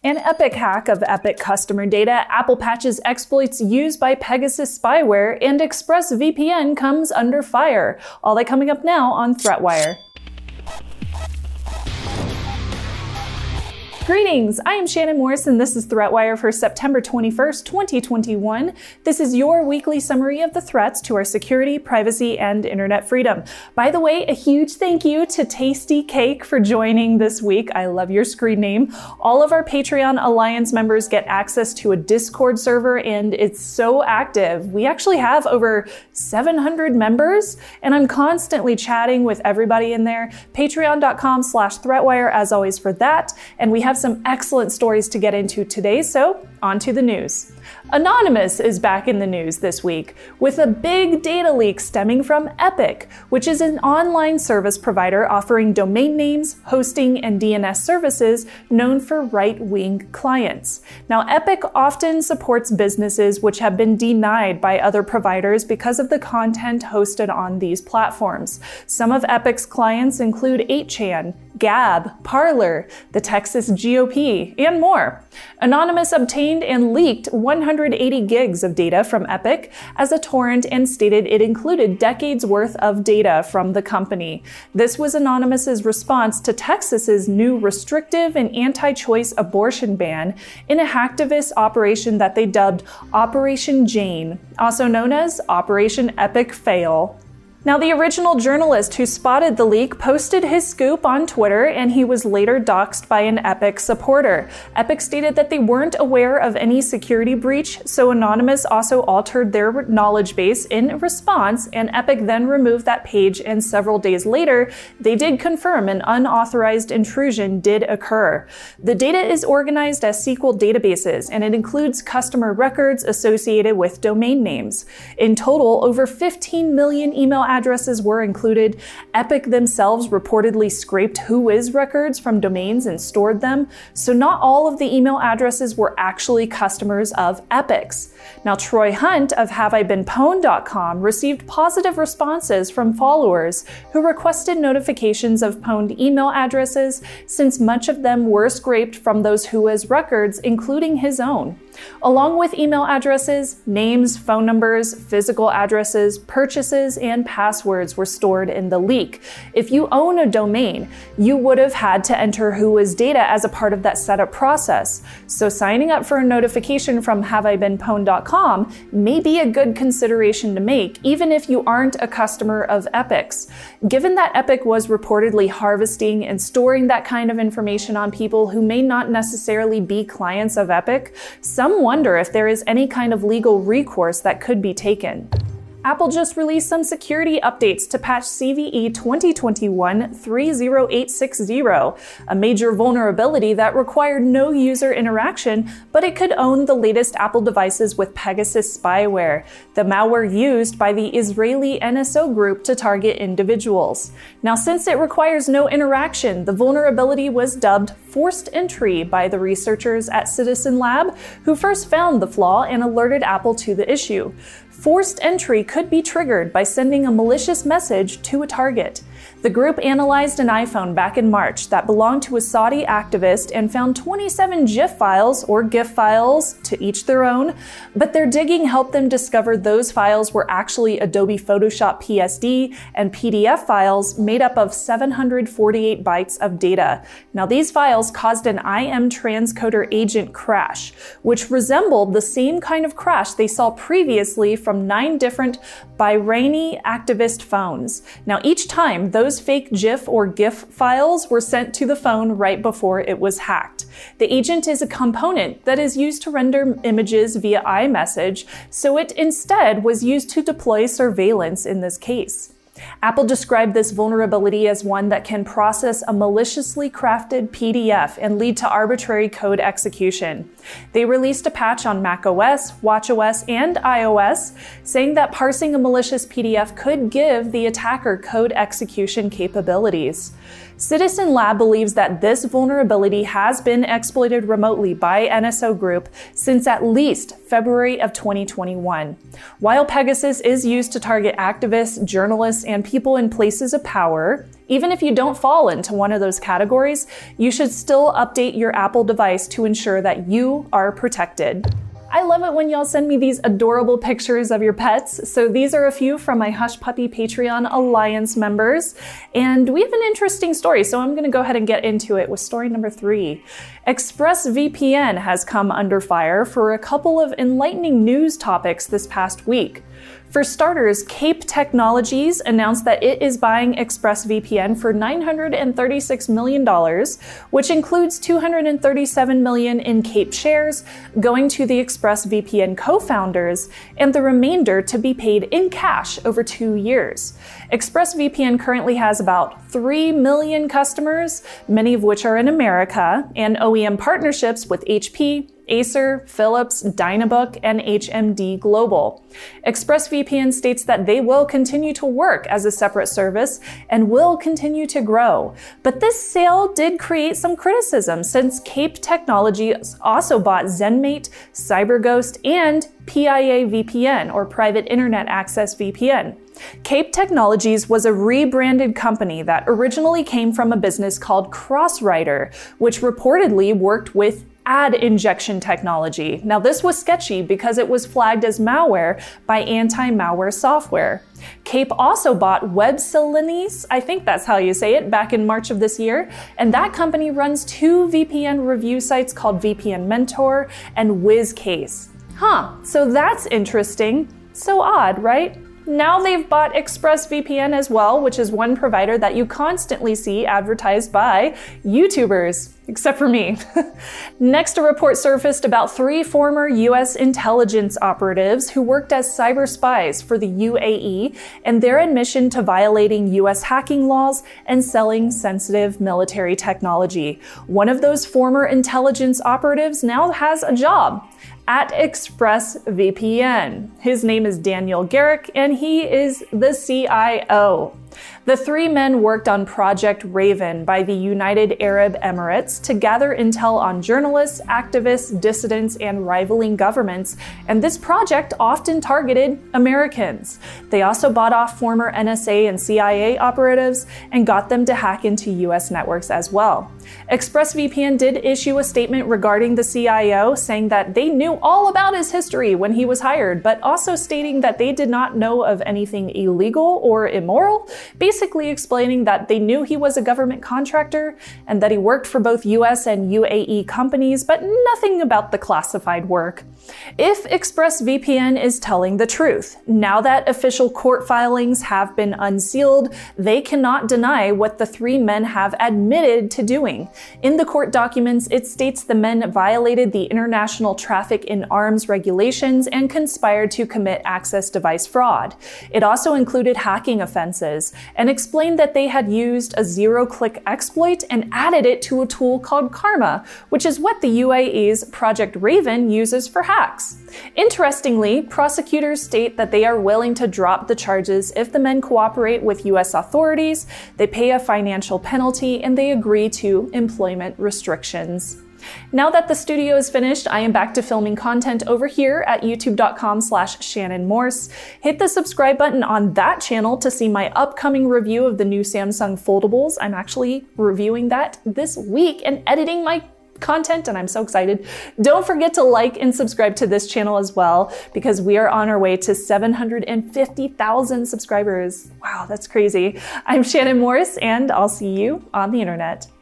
An epic hack of Epic customer data, Apple patches exploits used by Pegasus spyware, and ExpressVPN comes under fire. All that coming up now on ThreatWire. Greetings, I am Shannon Morris and this is ThreatWire for September 21st, 2021. This is your weekly summary of the threats to our security, privacy, and internet freedom. By the way, a huge thank you to Tasty Cake for joining this week. I love your screen name. All of our Patreon Alliance members get access to a Discord server and it's so active. We actually have over 700 members and I'm constantly chatting with everybody in there. Patreon.com/ThreatWire as always for that. And we have some excellent stories to get into today, so on to the news. Anonymous is back in the news this week with a big data leak stemming from Epic, which is an online service provider offering domain names, hosting, and DNS services known for right-wing clients. Now, Epic often supports businesses which have been denied by other providers because of the content hosted on these platforms. Some of Epic's clients include 8chan, Gab, Parler, the Texas GOP, and more. Anonymous obtained and leaked 180 gigs of data from Epic as a torrent and stated it included decades worth of data from the company. This was Anonymous's response to Texas's new restrictive and anti-choice abortion ban in a hacktivist operation that they dubbed Operation Jane, also known as Operation Epic Fail. Now, the original journalist who spotted the leak posted his scoop on Twitter, and he was later doxxed by an Epic supporter. Epic stated that they weren't aware of any security breach, so Anonymous also altered their knowledge base in response, and Epic then removed that page, and several days later, they did confirm an unauthorized intrusion did occur. The data is organized as SQL databases, and it includes customer records associated with domain names. In total, over 15 million email addresses were included. Epic themselves reportedly scraped Whois records from domains and stored them, so not all of the email addresses were actually customers of Epic's. Now, Troy Hunt of HaveIBeenPwned.com received positive responses from followers who requested notifications of pwned email addresses since much of them were scraped from those Whois records, including his own. Along with email addresses, names, phone numbers, physical addresses, purchases, and passwords were stored in the leak. If you own a domain, you would have had to enter Whois data as a part of that setup process. So signing up for a notification from HaveIBeenPwned.com may be a good consideration to make, even if you aren't a customer of Epic's. Given that Epic was reportedly harvesting and storing that kind of information on people who may not necessarily be clients of Epic, some wonder if there is any kind of legal recourse that could be taken. Apple just released some security updates to patch CVE 2021-30860, a major vulnerability that required no user interaction, but it could own the latest Apple devices with Pegasus spyware, the malware used by the Israeli NSO group to target individuals. Now, since it requires no interaction, the vulnerability was dubbed forced entry by the researchers at Citizen Lab, who first found the flaw and alerted Apple to the issue. Forced entry could be triggered by sending a malicious message to a target. The group analyzed an iPhone back in March that belonged to a Saudi activist and found 27 GIF files, or GIF files, to each their own, but their digging helped them discover those files were actually Adobe Photoshop PSD and PDF files made up of 748 bytes of data. Now, these files caused an IM transcoder agent crash, which resembled the same kind of crash they saw previously from 9 different Bahraini activist phones. Now, each time, those fake GIF or GIF files were sent to the phone right before it was hacked. The agent is a component that is used to render images via iMessage, so it instead was used to deploy surveillance in this case. Apple described this vulnerability as one that can process a maliciously crafted PDF and lead to arbitrary code execution. They released a patch on macOS, watchOS, and iOS, saying that parsing a malicious PDF could give the attacker code execution capabilities. Citizen Lab believes that this vulnerability has been exploited remotely by NSO Group since at least February of 2021. While Pegasus is used to target activists, journalists, and people in places of power, even if you don't fall into one of those categories, you should still update your Apple device to ensure that you are protected. I love it when y'all send me these adorable pictures of your pets. So these are a few from my Hush Puppy Patreon Alliance members. And we have an interesting story, so I'm gonna go ahead and get into it with story number 3. ExpressVPN has come under fire for a couple of enlightening news topics this past week. For starters, Cape Technologies announced that it is buying ExpressVPN for $936 million, which includes $237 million in Cape shares going to the ExpressVPN co-founders and the remainder to be paid in cash over 2 years. ExpressVPN currently has about 3 million customers, many of which are in America, and OEM partnerships with HP, Acer, Philips, Dynabook, and HMD Global. ExpressVPN states that they will continue to work as a separate service and will continue to grow. But this sale did create some criticism since Cape Technologies also bought ZenMate, CyberGhost, and PIA VPN, or Private Internet Access VPN. Cape Technologies was a rebranded company that originally came from a business called Crossrider, which reportedly worked with ad injection technology. Now, this was sketchy because it was flagged as malware by anti-malware software. Cape also bought WebSilines, I think that's how you say it, back in March of this year, and that company runs 2 VPN review sites called VPN Mentor and WizCase. So that's interesting. So odd, right? Now they've bought ExpressVPN as well, which is one provider that you constantly see advertised by YouTubers, except for me. Next, a report surfaced about 3 former US intelligence operatives who worked as cyber spies for the UAE and their admission to violating US hacking laws and selling sensitive military technology. One of those former intelligence operatives now has a job at ExpressVPN. His name is Daniel Garrick, and he is the CIO. The 3 men worked on Project Raven by the United Arab Emirates to gather intel on journalists, activists, dissidents, and rivaling governments, and this project often targeted Americans. They also bought off former NSA and CIA operatives and got them to hack into US networks as well. ExpressVPN did issue a statement regarding the CIO, saying that they knew all about his history when he was hired, but also stating that they did not know of anything illegal or immoral, basically explaining that they knew he was a government contractor and that he worked for both US and UAE companies, but nothing about the classified work. If ExpressVPN is telling the truth, now that official court filings have been unsealed, they cannot deny what the 3 men have admitted to doing. In the court documents, it states the men violated the International Traffic in Arms regulations and conspired to commit access device fraud. It also included hacking offenses and explained that they had used a zero-click exploit and added it to a tool called Karma, which is what the UAE's Project Raven uses for hacks. Interestingly, prosecutors state that they are willing to drop the charges if the men cooperate with US authorities, they pay a financial penalty, and they agree to employment restrictions. Now that the studio is finished, I am back to filming content over here at youtube.com/Shannon Morse. Hit the subscribe button on that channel to see my upcoming review of the new Samsung foldables. I'm actually reviewing that this week and editing my content, and I'm so excited. Don't forget to like and subscribe to this channel as well, because we are on our way to 750,000 subscribers. Wow, that's crazy. I'm Shannon Morse, and I'll see you on the internet.